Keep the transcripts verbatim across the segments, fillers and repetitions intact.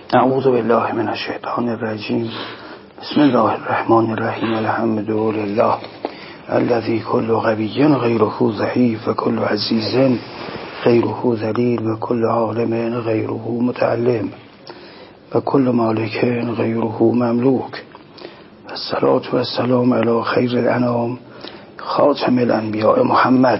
اعوذ بالله من الشیطان الرجیم. بسم الله الرحمن الرحیم. الحمد لله الذی کل قوی غیره ضعیف و کل عزیز غیره ذلیل و کل عالم غیره متعلم و کل مالک غیره مملوک. الصلاة و السلام علی خیر الانام خاتم الانبیاء محمد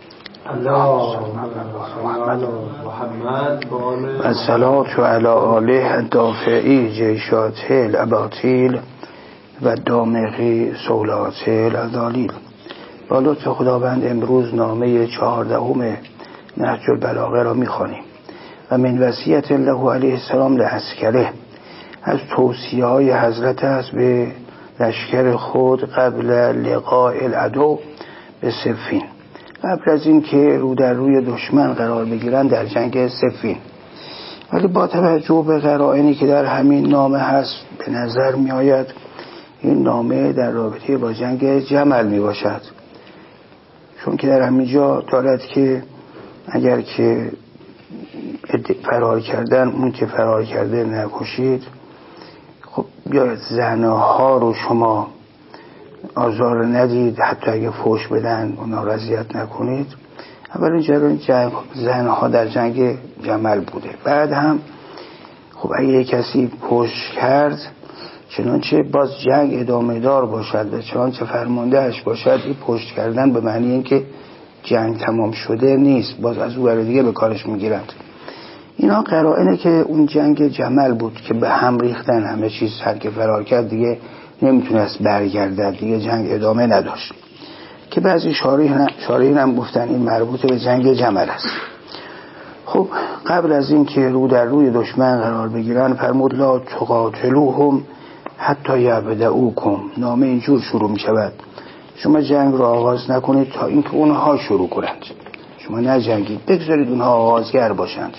محمد و الصلاة علی آله دافعی جیشات الاباطیل و دامغی سولات الأذالیل. با لطف خداوند امروز نامه چهاردهم نهج البلاغه را می‌خوانیم و من وصیت الله علیه السلام لعسکره، از توصیه های حضرت است به لشکر خود قبل لقاء العدو به صفین، قبل از این که رو در روی دشمن قرار بگیرند در جنگ صفین. ولی با توجه به قرائنی که در همین نامه هست به نظر می آید این نامه در رابطه با جنگ جمل می باشد، چون که در همین جا دارد که اگر که فرار کردن اون که فرار کرده نکشید، خب بیاید زنها رو شما آزار ندید، حتی اگه فوش بدن اونا رضایت نکنید. اولین جریان جنگ زنها در جنگ جمل بوده. بعد هم خب اگه کسی پشت کرد چنانچه باز جنگ ادامه دار باشد و چنانچه فرماندهش باشد، این پشت کردن به معنی این که جنگ تمام شده نیست، باز از اون ور دیگه به کارش میگیرند. اینا قرائنه که اون جنگ جمل بود که به هم ریختن همه چیز، هر که فرار کرد دیگه نمیتونست برگردد، دیگه جنگ ادامه نداشت، که بعضی شارحین هم گفتن این مربوط به جنگ جمل است. خب قبل از این که رو در روی دشمن قرار بگیرن فرمود لا تقاتلوهم حتی یبدؤکم. نامه اینجور شروع می شود: شما جنگ را آغاز نکنید تا اینکه اونها شروع کنند. شما نجنگید، بگذارید اونها آغازگر باشند.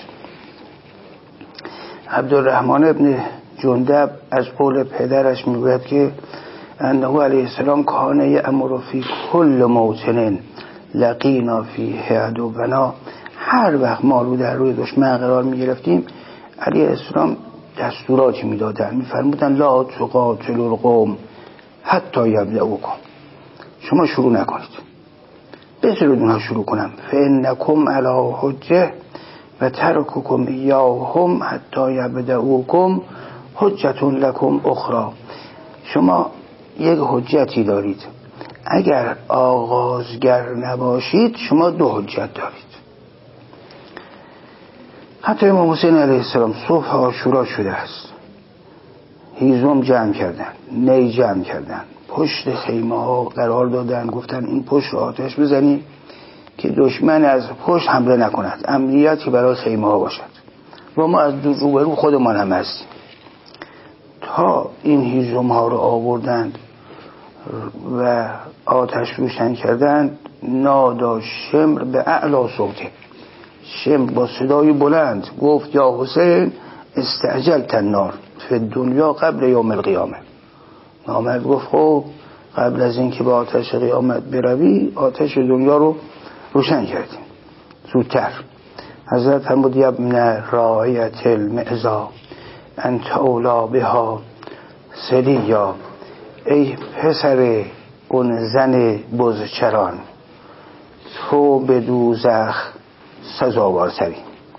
عبدالرحمن ابن جندب از قول پدرش میگوید که انه علیه السلام کان یأمر فی کل موطن لقینا فیه عدونا. هر وقت ما رو در روی دشمن قرار میگرفتیم علیه السلام دستوراتی میدادن، میفرمودن لا تقاتلوا القوم حتی یبدؤکم. شما شروع نکنید، بذارید اونها شروع کنم. فانکم علی حجه و ترککم ایاهم حتی یبدؤکم حجت لکم اخرى. شما یک حجتی دارید، اگر آغازگر نباشید شما دو حجت دارید. حتی امام حسین علیه السلام صبح عاشورا شده است، هیزم جمع کردن، نی جمع کردن، پشت خیمه ها قرار دادن، گفتن این پشت رو آتش بزنیم که دشمن از پشت حمله نکند، امنیتی برای خیمه ها باشد و ما از روبرو خودمان هم هستیم. تا این هیزم ها رو آوردند و آتش روشن کردند، نادا شمر به اعلی صوته. شمر با صدای بلند گفت یا حسین استعجلت النار فی دنیا قبل یوم القیامه. نامرد گفت خب قبل از این که به آتش قیامت بروی آتش دنیا رو روشن کردیم زودتر. حضرت فرمود یا ابن رایت المعزا انت اولا بها سلیا. ای پسر اون زن بزچران، تو به دوزخ سزاوارتری.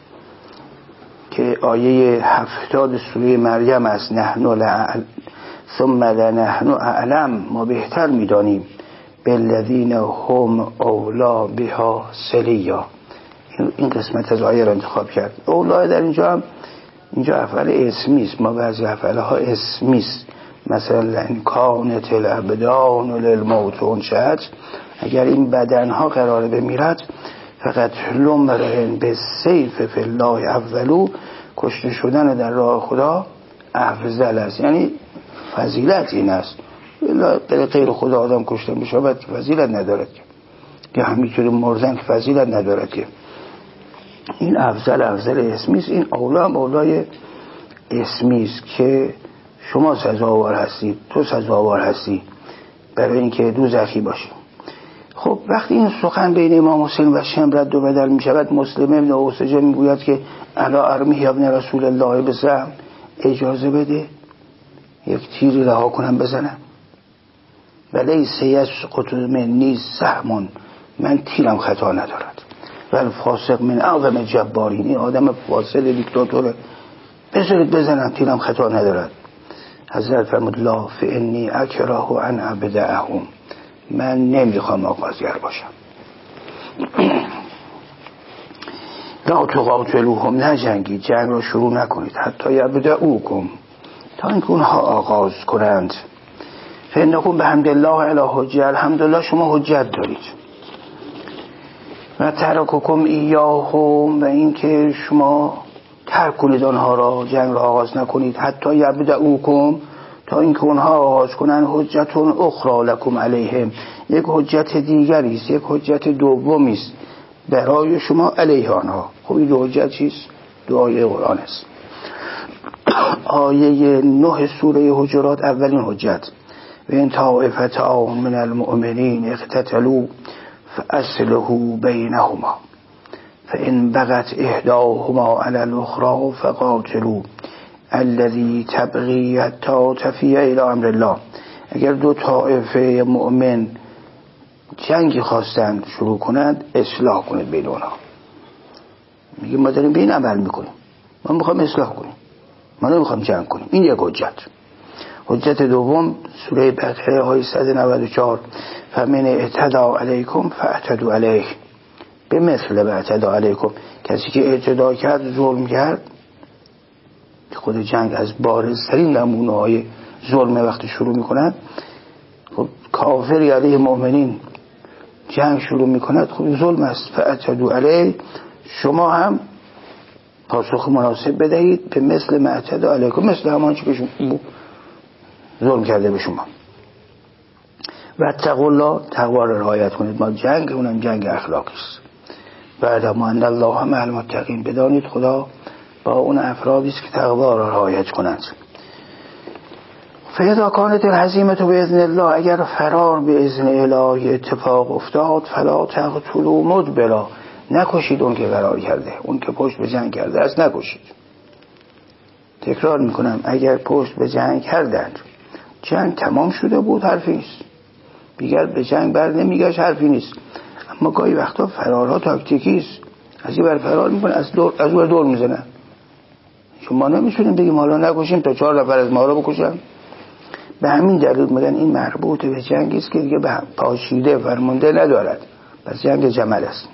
که آیه هفتاد سوره مریم است. نحن لعل ثم لنحن اعلم، ما بهتر میدانیم بالذین هم اولا بها سلیا. این قسمت از آیه را انتخاب کرد. اولا در اینجا هم اینجا افعال اسمی است، ما بعضی افعال ها اسمی است، مثلا ان کانت الابدان للموت انشأت، اگر این بدن ها قراره بمیرد فقط لمرن به سیف فی الله افضلو، کشته شدن در راه خدا افضل است، یعنی فضیلت این است. به غیر خدا آدم کشته میشه بعد فضیلت ندارد که که همینطوری مردن که فضیلت ندارد که. این افضل افضل اسمی است. این اولا هم اولای اسمی است که شما سزاوار هستید، تو سزاوار هستی برای اینکه دوزخی باشی. خب وقتی این سخن بین امام حسین و شمر رد و بدل می شود، مسلم ابن اوسجه می گوید که الا ارمیه ابن رسول الله بزم، اجازه بده یک تیری رها کنم بزنم؟ ولی سیسقط منی سهم، من تیرم خطا ندارد. ولی فاسق من اعظم جبارین، این آدم فاسق دیکتاتوره، بذارید بزنم تیرم خطا ندارد. حضرت فرمود لا فانی اکره ان ابدعهم، من نمیخوام آغازگر باشم. لا تقاتلوهم، نجنگید، جنگ را شروع نکنید، حتی یبدؤکم، تا اینکه اونها آغاز کنند. فانکم بحمدالله علی حجه، الحمدلله شما حجت دارید. و ترککم ایاهم، و اینکه شما ترک کنید آنها را، جنگ را آغاز نکنید. حتی یبدؤکم، تا اینکه اونها آغاز کنند. حجتون اخرى لکم علیهم، یک حجت دیگری است، یک حجت دومی است برای شما علیه آنها. خب این دو حجت چیست؟ دو آیه قرآن است. آیه نه سوره حجرات اولین حجت: و این طائفتان من المؤمنین اقتتلوا فاصلحوا بینهما فان بغت احداهما علی الاخرى فقاتلوا الذی تبغی حتی تفیء الی امر الله. اگر دو طائفه مؤمن جنگی خواستند شروع کنند، اصلاح کنید بین اونها. میگه ما داریم به این عمل میکنیم، ما میخوایم اصلاح کنیم، ما نمیخوایم جنگ کنیم. این یک حجت. حجت دوم سوره بقره آیه صد و نود و چهار: فمن اعتدى علیکم فاعتدوا علیه بمثل ما اعتدى علیکم. کسی که اعتدا کرد، ظلم کرد، خود جنگ از بارزترین نمونه های ظلم وقتی شروع میکنند. خب کافری علیه مؤمنین جنگ شروع میکند، خب ظلم است. فاعتدوا علیه، شما هم پاسخ مناسب بدهید به مثل ما اعتدى علیکم، مثل همان چی که شما ظلم کرده به شما. و اتقوا الله، تقوا را رعایت کنید. ما جنگ اونم جنگ اخلاقی است. بعد ما ان الله مع المتقین، بدانید خدا با اون افرادی است که تقوا را رعایت کنند. فاذا كانت الهزیمه باذن الله، اگر فرار به اذن الهی اتفاق افتاد، فلا تقتلوا مدبرا، نکشید اون که فرار کرده، اون که پشت به جنگ کرده است نکشید. تکرار میکنم، اگر پشت به جنگ کردند، جنگ تمام شده بود، حرفی نیست دیگر، به جنگ بر نمیگشت، حرفی نیست. اما گاهی وقتا فرارها تاکتیکی است، از این بر فرار میکنه، از دور از اون دور میزنن. شما نمیتونیم بگیم حالا نکشیم تا چهار نفر از ما رو بکشن. به همین دلیل میگن این مربوط به جنگی است که دیگه به پاشیده فرمانده ندارد، پس جنگ جمل است.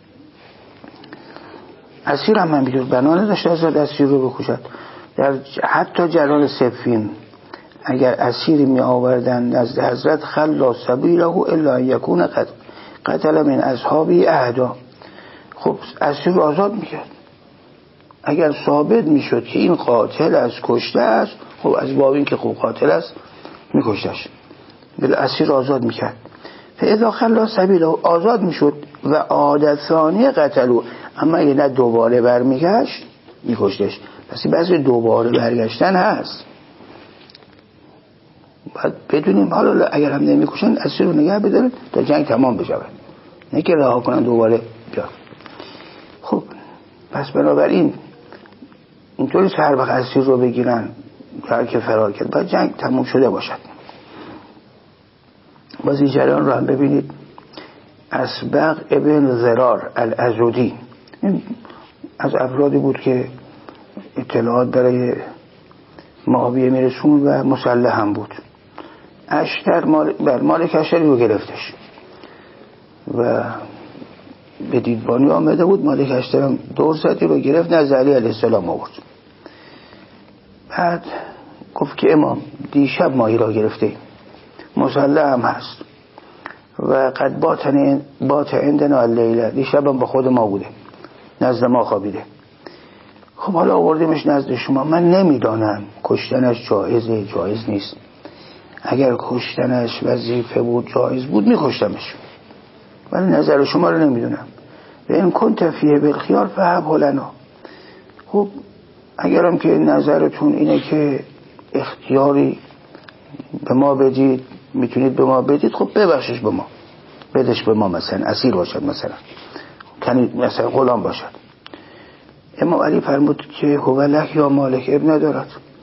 اسیر هم همینطور، بنانه داشته حضرت اسیر رو بکشد. در حتی جلال صفین اگر اسیری می آوردن نزد حضرت، خلا سبیله الا یکون قد قتل من اصحابی احدا، خب اسیر رو آزاد میکرد. اگر ثابت میشد که این قاتل از کشته است، خب از باب این که خوب قاتل است میکشتش، بل اسیر آزاد میکرد. فاذا خلا سبیله، آزاد میشد و عادت ثانی قتلو، اما اگه نه دوباره برمیگشت میکشتش. پس بعضی دوباره برگشتن هست، باید بدونیم. حالا اگر هم نمیکشن، اسیر رو نگه بدارن تا جنگ تمام بشه، نه که رها کنن دوباره بیا. خب پس بنابراین اینطوری هر وقت اسیر رو بگیرن هر که فرار کرد، باید جنگ تمام شده باشد. باز این جریان رو هم ببینید. اسبق ابن زرار الازودی از افرادی بود که اطلاعات برای معاویه میرسون و مسلح هم بود. اشتر مال بر مالک اشتری رو گرفتش و به دیدبانی آمده بود. مالک اشتر هم دور زدی رو گرفت، نزد علی علیه السلام آورد. بعد گفت که امام دیشب ماهی را گرفته، مسلح هم هست و قد باتن بات عندنا اللیله، دیشب هم با خود ما بوده، نزد ما خوابیده. خب حالا آوردیمش نزد شما، من نمیدانم کشتنش جایزه جایز نیست. اگر کشتنش وظیفه بود جایز بود میکشتمش، ولی نظر شما رو نمیدونم. و این کنت فیه بالخیار فهب لنا، خب اگرم که نظرتون اینه که اختیاری به ما بدید، میتونید به ما بدید، خب ببخشش به ما، بدش به ما، مثلا اسیر باشد، مثلا کنید، مثلا غلام باشد. امام علی فرمود که هو لک یا مالک، اب ندارد،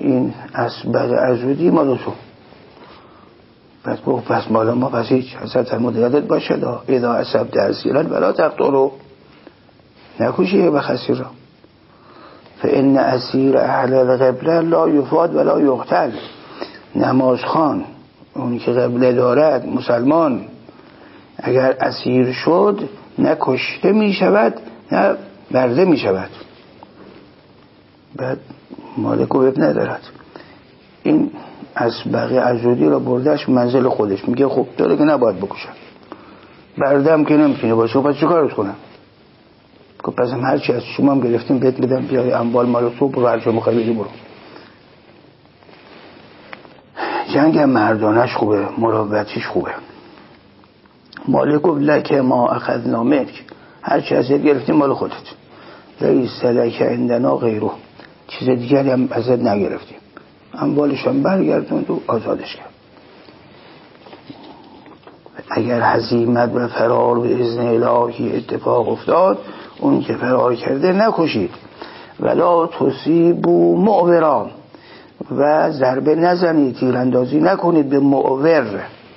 این اسبق عزودی مال تو. پس گفت پس مال ما پس هیچ. حضرت المدیادت باشه دا اذا اصبت اسیرا ولا تقتلوا، نکشی به خسیر را. فان اسیر اهل القبله لا یفاد ولا یقتل. نمازخوان اونی که قبله دارد مسلمان اگر اسیر شد نه کشته می شود نه برده می شود. بعد مالک و اب ندارد. این اسبق عزودی را بردش منزل خودش، میگه خب داره که نباید بکشم، بردم که نمیتونه باشه، پس چه کارت کنم؟ خب پس هم هرچی از شما هم گرفتیم بهت بدم، بیای اموال مال تو برو هرچی مخوای بدی برو. جنگ هم مردانش خوبه، مراوبتیش خوبه. مالک گفت لکه ما اخذنا منک، هرچی ازت گرفتیم مال خودت، لیس لک عندنا غیره، چیز دیگری هم ازت نگرفتیم. اموالش هم برگردوند و آزادش کرد. اگر هزیمت و فرار به اذن الهی اتفاق افتاد، اون که فرار کرده نکشید. ولا تصیبوا معورا، و ضربه نزنید، تیراندازی نکنید به معور.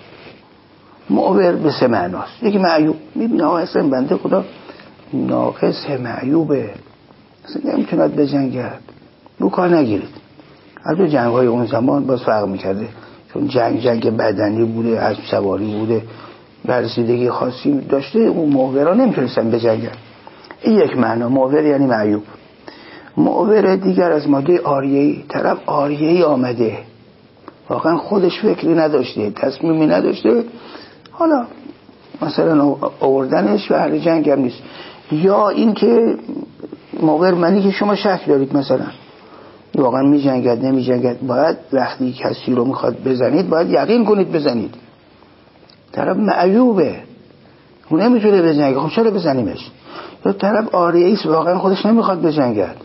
معور به سه معناست. یکی معیوب، میبینه ها اصلا بنده خدا ناقص معیوبه، اصلا نمیتوند بجنگد، بو کار نگیرید. البته جنگ های اون زمان باز فرق میکرده، چون جنگ جنگ بدنی بوده، اسب سواری بوده، برسیدگی خاصی داشته، اون معورا نمیتونستن بجنگن. این یک معنا، معور یعنی معیوب. معور دیگر از ماده آریه‌ای، طرف آریه‌ای آمده، واقعا خودش فکری نداشته، تصمیمی نداشته، حالا مثلا آوردنش و اهل جنگ هم نیست. یا این که معور معنی که شما شک دارید، مثلا واقعا می جنگد نمی جنگد، باید وقتی کسی رو میخواد بزنید باید یقین کنید بزنید. طرف معیوبه، اون نمیتونه بجنگه، خب چرا بزنیمش؟ یا طرف آریه‌ایست، واقعا خودش نمیخواد بجنگد.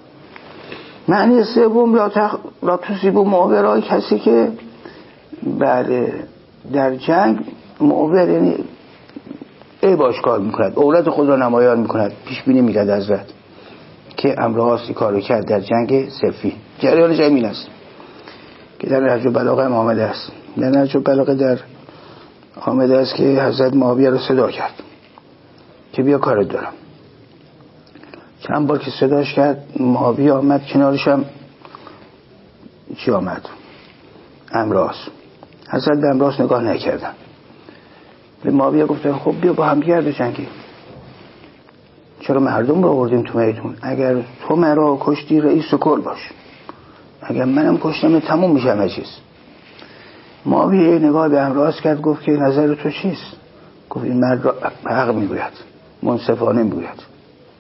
معنی سوم لا تخ... لا تصیبوا معورا، کسی که بله در جنگ معور یعنی ای باش کار میکند، اولاد خود را نمایان میکند، پیش بینی میکرد حضرت که امرهاستی کارو کرد در جنگ صفین. جریانش همین است که در نهج البلاغه هم آمده است. در نهج البلاغه در آمده است که حضرت معاویه رو صدا کرد که بیا کارت دارم. چند بار که صداش کرد معاویه آمد کنارش، هم چی آمد؟ امراض. حضرت به امراض نگاه نکردن، به معاویه گفتن خب بیا با هم دیگر بجنگیم، چرا مردم رو آوردیم تو میدون؟ اگر تو مرا کشتی رئیس کل باش، اگر منم کشتم تموم میشه همه چیز. معاویه نگاه به امراض کرد، گفت که نظر تو چیست؟ گفت این مرد را حق میگوید، منصفانه میگوید.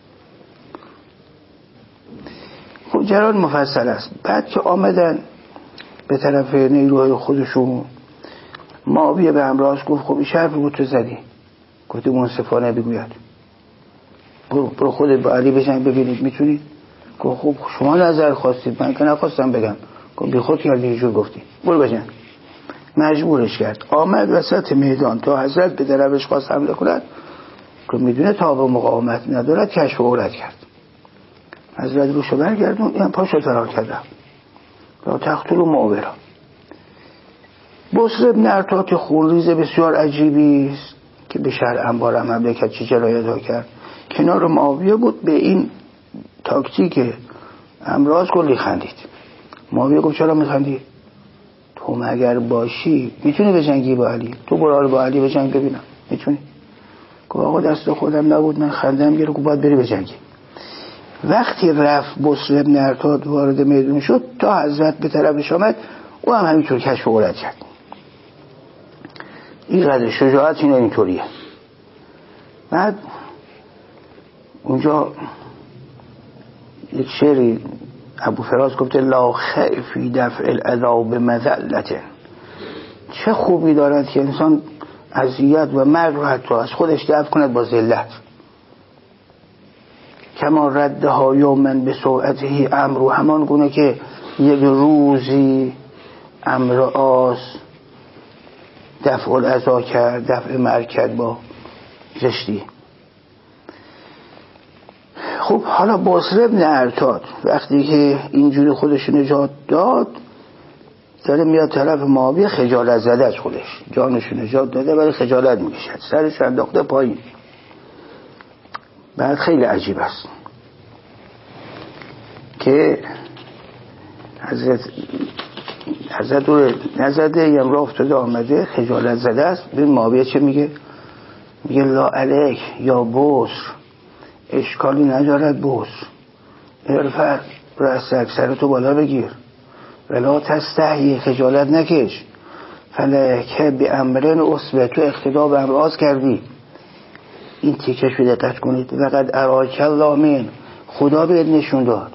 خب جریان مفصل است. بعد که آمدن به طرف نیروهای خودشون، معاویه به امراض گفت خب این شرف رو تو زدی، گفت منصفانه بگوید، برو, برو خودت با علی بجنگ ببینید میتونید. گفت خب شما نظر خواستید، من که نخواستم بگم. گفت بی خود کردی اینجور گفتی، برو بجنگ. مجبورش کرد. آمد وسط میدان تا حضرت به طرفش خواست حمله کند که میدونه تاب مقاومت ندارد، کشف عورت کرد. حضرت روشو برگردون، این پاشو فرار کردم را تقتلوا معورا. بصر ابن ارطاط خونریز بسیار عجیبی است که به شهر انبار هم حمله کرد، چه جنایت ها کرد. کنار معاویه بود، به این تاکتیک امراض کلی خندید. معاویه گفت چرا میخندی؟ تو مگر باشی میتونی بجنگی با علی؟ تو برو با علی بجنگ ببینم میتونی؟ گفت آقا دست خودم نبود، من خندم گرفت، گفت باید بری بجنگی. وقتی رفت بصر ابن ارطاط وارد میدون شد، تا حضرت به طرفش آمد، او هم همینطور کشف عورت کرد. این قدر شجاعت اینه، اینطوریه. بعد اونجا یک شعری ابو فراز گفته لا خیفی دفع الاذی بمذلته، چه خوبی دارد که انسان اذیت و مرگ رو حتی از خودش دفع کند با ذلت. کما ردها یومن به سوءته امر، همان گونه که یک روزی امر آس دفع الاذی کرد، دفع مرگ کرد با زشتی. خب حالا بصره ابن ارتاد وقتی که اینجوری خودش نجات داد داره میاد طرف معاویه، خجالت زده از خودش، جانش نجات داده ولی خجالت میکشد، سرش انداخته پایین. بعد خیلی عجیب است که حضرت حضرت رو نزده یم را افتاده آمده خجالت زده است. ببین معاویه چه میگه؟ میگه لا علیک یا بصر، اشکالی ندارد بصر، ارفع رأسک، سرتو بالا بگیر، ولا تستحی، خجالت نکش، فلک بامرن اصبه، تو اقتدا به امر آز کردی. این تیکش رو دقت کنید. وقد اراک الله من، خدا بهت نشون داد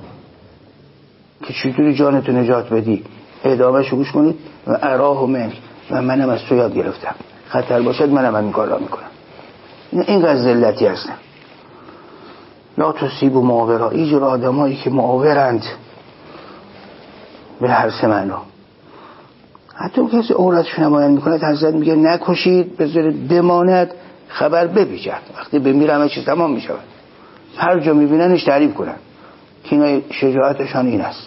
که چطوری جانتو نجات بدی. ادامه‌شو گوش کنید. و اراه من، و منم از تو یاد گرفتم، خطر باشد منم همین کار را میکنم. اینقدر ذلتی هستن. لا تصیب و معاورا، اینجور آدمایی که معاورند به هر سه معنا. حتی کسی عورتش نمایان میکند حضرت میگه نکشید، بذارید بماند، خبر بپیچد، وقتی بمیره همه چیز تمام میشود. هر جا میبیننش تعریف کنن که اینا شجاعتشان این است.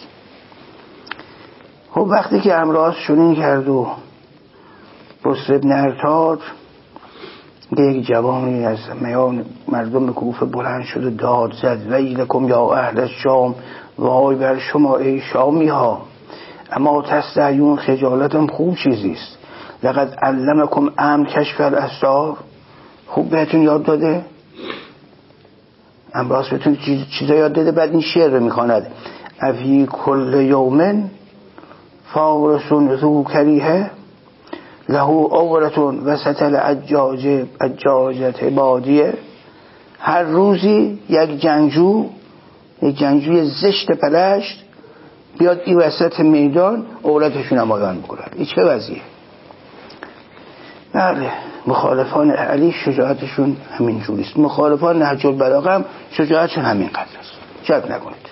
خب وقتی که امراض شنین کرد و بصره ابن ارتاد، یک جوانی از میان مردم کوفه بلند شد و داد زد ویلکم یا اهل شام، وای بر شما ای شامی ها، اما تستحیون، خجالتم خوب چیزیست، لقد علمکم امر کشف الاسرار، خوب بهتون یاد داده، امراض بهتون چیزا یاد داده. بعد این شعر رو میخواند: افی کل یومن فارسون ذو کریه له عورتون وسط العجاج عجاجت بادیه. هر روزی یک جنگجو، یک جنگجوی زشت پلشت بیاد این وسط میدان عورتشون نمایان بکنن. این چه وضعیه؟ بله، مخالفان علی شجاعتشون همین جوریست، مخالفان نهج البلاغه هم شجاعتشون همین قدر است. شک نکنید،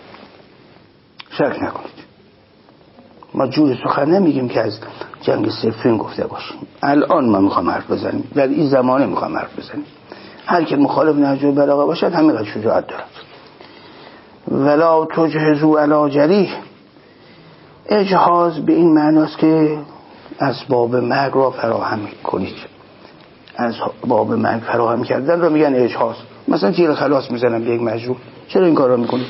شک نکنید. ما جوری سخن نمیگیم که از جنگ صفین گفته باشیم. الان ما میخوام حرف بزنیم، در این زمانه میخوام حرف بزنیم. هر که مخالف نهج البلاغه باشد همینقدر شجاعت دارد. ولا تجهزوا علی جریح، اجهاز به این معناست که اسباب مرگ را فراهم کنید. اسباب مرگ فراهم کردن را میگن اجهاز. مثلا تیر خلاص میزنن به یک مجروح، چرا این کار را میکنید؟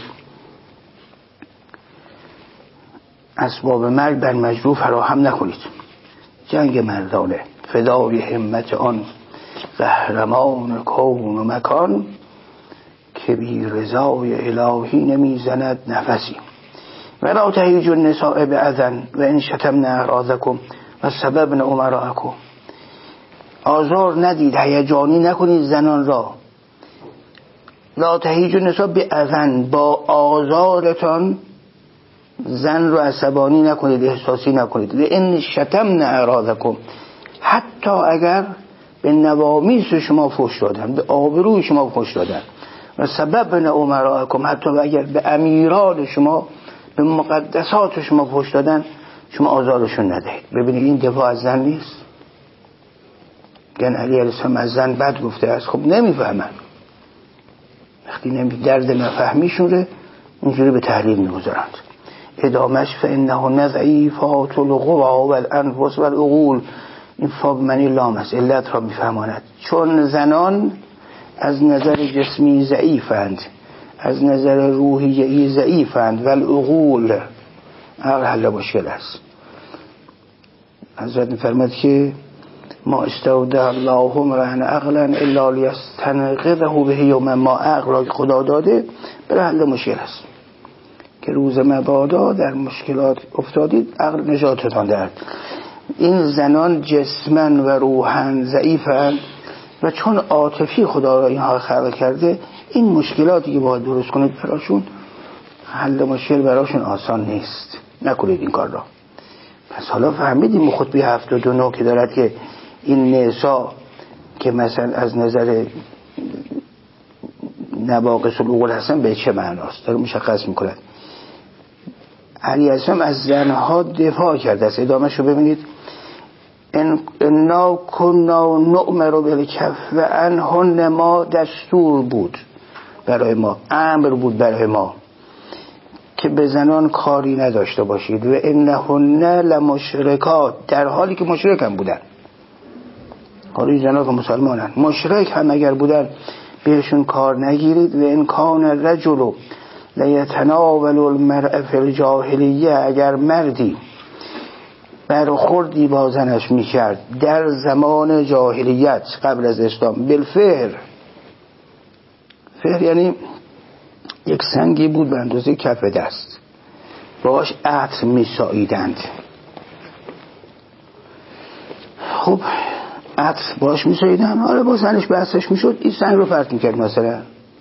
اسباب مرگ بر مجروح فراهم نکنید. جنگ مردانه، فدای همت آن قهرمان کون و مکان، که بی رضای الهی نمیزند نفسی. ولا تهیج النساء باذن و ان شتمن اعراضکم و سببن امراءکم، آزار ندید، هیجانی نکنید زنان را. لا تهیج النساء باذن، با آزارتان زن رو عصبانی نکنید، احساسی نکنید. و ان شتمن اعراضکم، حتی اگر به نوامیس شما فحش دادن، به آبروی شما فحش دادن. و سببن امراءکم، حتی اگر به امیران شما، به مقدسات شما فحش دادن، شما آزارشون ندهید. ببینید این دفاع از زن نیست. گن علی علیه السلام از زن بد گفته است. خب نمیفهمن، وقتی نمی درد نفهمیشون رو اینجوری به تحلیل میگذارند. ادامش فانه نضعیفات القوا والانفس والعقول، این فا معنی لام است، علت را میفهماند. چون زنان از نظر جسمی ضعیفند، از نظر روحیه‌ای ضعیفند، والعقول، عقل حل مشکل است. حضرت می‌فرماید که ما استودع الله امرأ عقلا الا لیستنقذه به یوم ما، عقل را خدا داده برای حل مشکل است که روز مبادا در مشکلات افتادید عقل نجاتتان دهد. این زنان جسمن و روحن ضعیفند و چون عاطفی خدا را اینها خلق کرده، این مشکلاتی که باید درست کنید براشون، حل مشکل براشون آسان نیست. نکنید این کار را. پس حالا فهمیدیم خطبه هفتاد و نه که دارد که این نساء که مثلا از نظر نواقص العقول هستن به چه معناست داره مشخص میکنند. علی السلام از زنها دفاع کرده است. ادامهش رو ببینید: انا کنا نؤمر بالکف و انهن ما دستور بود. برای ما، امر بود برای ما که به زنان کاری نداشته باشید. و انهن لمشرکات، در حالی که مشرک هم بودن. حالی زنان که مسلمانن مشرک هم اگر بودن بهشون کار نگیرید. و ان کان الرجل لیتناول المرء فی الجاهلیه، اگر مردی برخوردی با زنش میکرد در زمان جاهلیت قبل از اسلام، بالفعل، فعل یعنی یک سنگی بود به اندازه کف دست، باش عطر میساییدند. خب عطر باش میساییدن، حالا با زنش بحثش میشد، این سنگ رو پرت میکرد. مثلا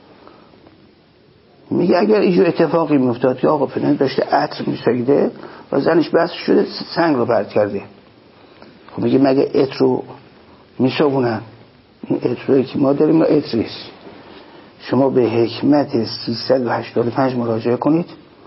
میگه اگر اینجور اتفاقی میافتاد که آقا پدر داشته عطر میساییده و زنش بحث شده سنگ رو پرت کرده، خب میگه مگه عطر رو میسابونن؟ این عطری که ما داریم عطریست. شما به حکمت سیصد و هشتاد و پنج مراجعه کنید،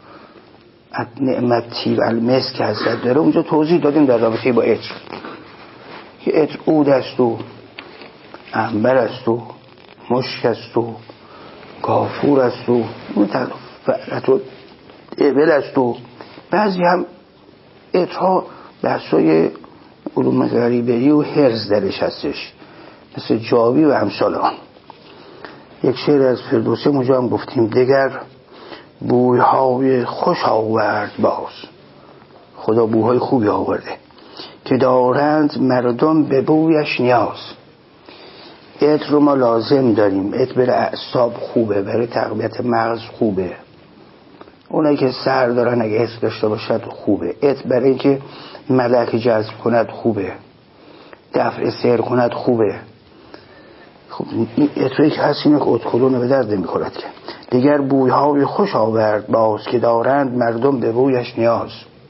نعمت تیب المسک که حضرت داره اونجا توضیح دادیم در رابطه با عطر، که عطر عود است و عنبر است و مشک است و کافور است و فعلت و ابل است و بعضی هم عطرها بحثای علوم غریبه‌ای و هرز درش هستش، مثل جاوی و امثال آن. یک شعر از فردوسی اونجا هم گفتیم، دگر بویهای خوش آورد باز، خدا بوهای خوبی آورده که دارند مردم به بویش نیاز. عطر رو ما لازم داریم، عطر برای اعصاب خوبه، برای تقویت مغز خوبه، اونایی که سر دارن اگه عطر داشته باشد خوبه. عطر برای اینکه ملک جذب کند خوبه، دفع سحر کند خوبه. خب این عطری که هست اینه که ادخلون به درد نمی خورد که دیگر بویهای خوش آورد باز که دارند مردم به بویش نیاز.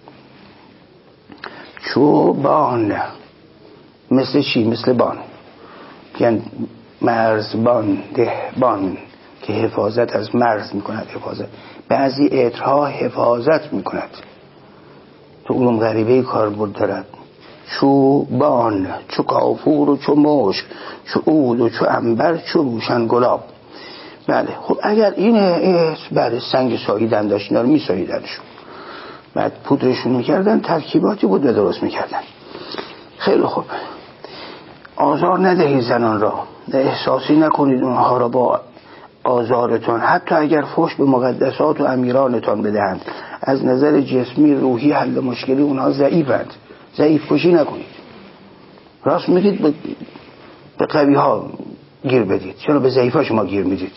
چو بان، مثل چی؟ مثل بان، یعنی مرزبان، دهبان که حفاظت از مرز می کند. حفاظت بعضی عطرها حفاظت می کند، تو علوم غریبه کاربرد دارد. چو بان، چو کافور و چو مشک، چو عود و چو عنبر، چو روشن گلاب. بله خب اگر این بله سنگ ساییدن داشت، اینا رو می ساییدنشون، بعد پودرشون میکردن، ترکیباتی بود و درست میکردن. خیلی خوب، آزار ندهید زنان را، احساسی نکنید اونها را با آزارتان، حتی اگر فحش به مقدسات و امیرانتان بدهند. از نظر جسمی روحی حل مشکلی اونها ضعیفند، ضعیف کشی نکنید. راست میگید به, به قوی ها گیر بدید، چرا به ضعیف ها شما گیر میدید؟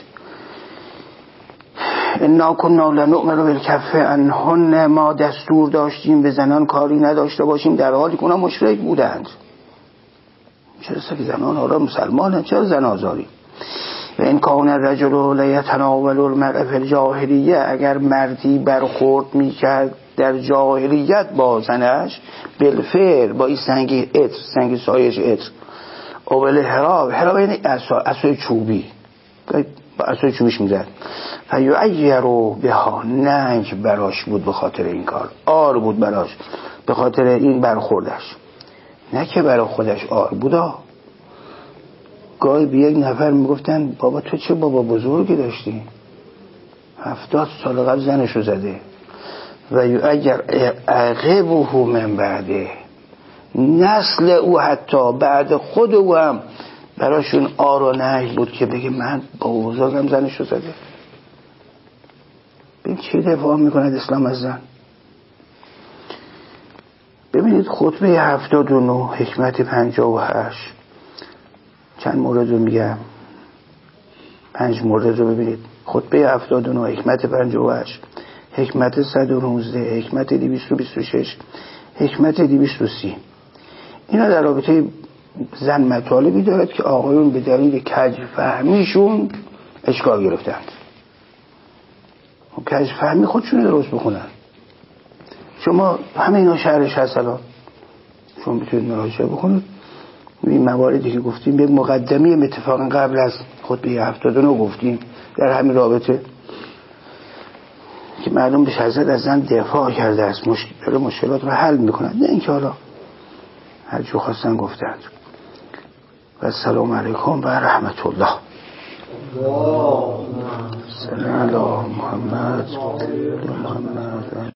انا کنا لنؤمن بالکفه انهن، ما دستور داشتیم به زنان کاری نداشته باشیم در حالی که اونها مشرک بودند. چرا سه زنان ها مسلمانند، چرا زن آزاری؟ و این کان الرجل لیتناول المرء فی الجاهلیه، اگر مردی برخورد میکرد در جاهلیت با زنش، بالفعل با این سنگی عطر، سنگ سایش عطر، اول حراب، حراب یعنی عصای چوبی، با عصای چوبیش میزد. فیعیروا بها، ننگ براش بود به خاطر این کار، آر بود براش به خاطر این برخوردش، نه که برای خودش آر بودا. گاهی به یک نفر میگفتن بابا تو چه بابا بزرگی داشتی، هفتاد سال قبل زنشو زده. و اگر عقبه من بعده، نسل او حتی بعد خود او هم براشون آر و نهی بود که بگه من بابا بزرگم زنشو زده. ببین چه دفاع میکند اسلام از زن. ببینید خطبه هفتاد و نه حکمت پنجاه و هشت، چند مورد رو میگم، پنج مورد رو ببینید. خطبه هفتاد و نه حکمت پنجاه و هشت، حکمت صد و نوزده، حکمت دویست و بیست و شش، حکمت دویست و سی. اینا در رابطه زن مطالبی دارد که آقایون به دلیل کج فهمیشون اشکال گرفتند. کج فهمی خودشون درست بخونن. شما همه اینا شهرش هست الان، شما میتونید مراجعه بکنید. این مواردی که گفتیم به مقدمه اتفاقا قبل از خطبه هفتاد و نه گفتیم در همین رابطه که معلوم بشه حضرت از زن دفاع کرده است، مشکل مشکلات رو حل میکنند، نه اینکه حالا هر جو خواستن گفتند. و السلام علیکم و رحمت الله. صل علی محمد محمد